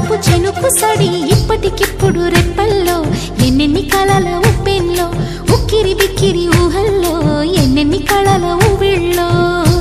వలపు చినుకు సడి ఇప్పటికిప్పుడు రెప్పల్లో ఎన్నెన్ని కళల ఉప్పెన్లో ఉక్కిరి బిక్కిరి ఊహల్లో ఎన్నెన్ని కళల ఊవిళ్ళో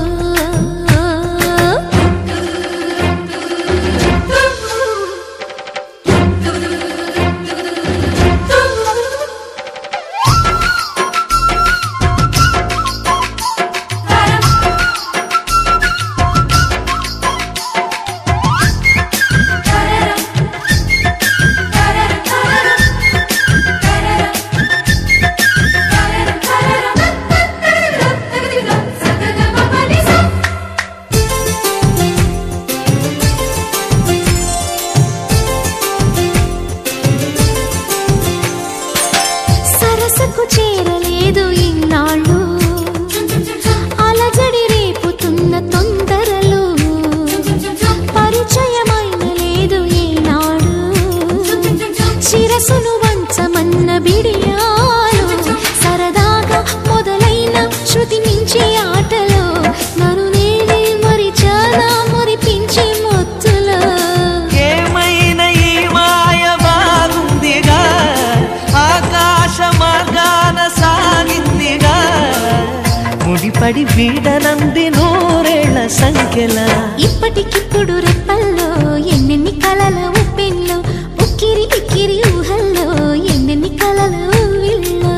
చేరలేదు ఇన్నాళ్ళు అలజడి రేపుతున్న తొందరలు పరిచయమైన లేదు ఈనాడు శిరసును వంచమన్న బిడియాలు సరదాగా మొదలైన శృతి మించి ఆటలో నన్ను నేనే మరిచానా మురిపించి మొత్తులో ఏమైనా ఈ మాయ బాగుందిగా ఆకాశ మార్గాన సాగిందిగా ముడిపడి వీడనంది నూరేళ్ల సంఖ్యల ఇప్పటికిప్పుడు రెప్పల్లో ఎన్నెన్ని కళల ఉప్పెన్లో ఉక్కిరి బిక్కిరి ఊహల్లో ఎన్నెన్ని కళల ఊవిళ్ళో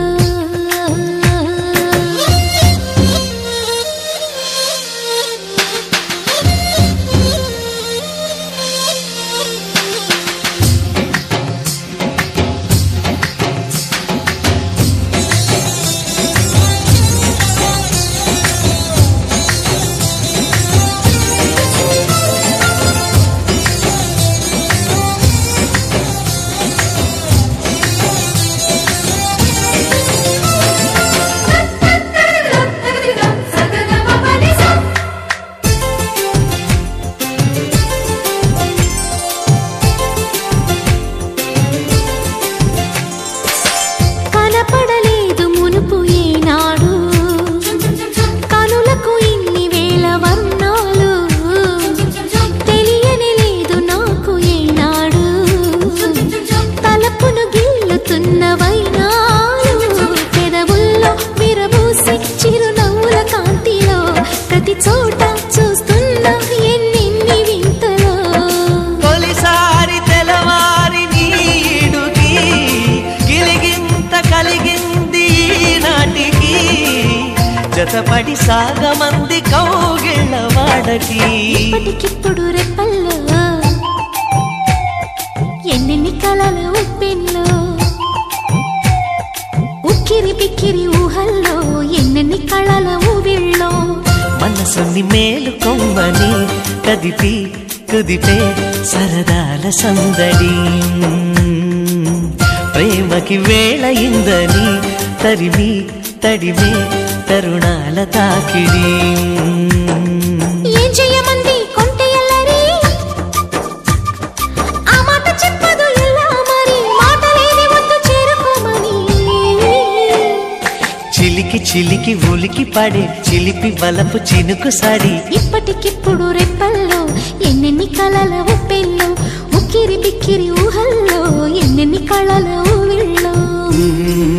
కనపడలేదు మునుపు ఏనాడు కనులకు ఇన్ని వేల వర్ణాలు తెలియని లేదు నాకు ఏనాడు తలపును గిల్లుతున్న వైనాలు పెదవుల్లో విరబూసి చిరునవ్వుల కాంతిలో ప్రతి చోట చూస్తున్న ఎన్నెన్ని వింతలో తొలిసారి తెలవారి నీడుకి గిలిగింత కలిగింది నాటికి జతపడి సాగమంది కౌగిళ్ళ వాడకి ఇప్పటికిప్పుడు రెప్పల్లో ఎన్నెన్ని కళల ఉప్పెన్లో ఉక్కిరి బిక్కిరి ఊహల్లో ఎన్నెన్ని కళల ఊవిళ్ళో మనసుని మేలు కొమ్మని కదిపి కుదిపే సరదాల సందడి ప్రేమకి వేళ ఇందని తరిమి తడిమే తరుణాల తాకిడి ఏం చెయ్యమంది కొంటె ఎల్లరి ఆ మాట చెప్పదు ఎలా మరి మాటలేని వద్దు చేరుకోమని చిలికి చిలికి ఉలికి పడే చిలిపి వలపు చినుకు సాడి ఇప్పటికిప్పుడు రెప్పల్లో ఎన్నెన్ని కళల ఉప్పెల్లో ఉక్కిరి బిక్కిరి ఊహల్లో ఎన్నెన్ని కళల ఊవిళ్ళో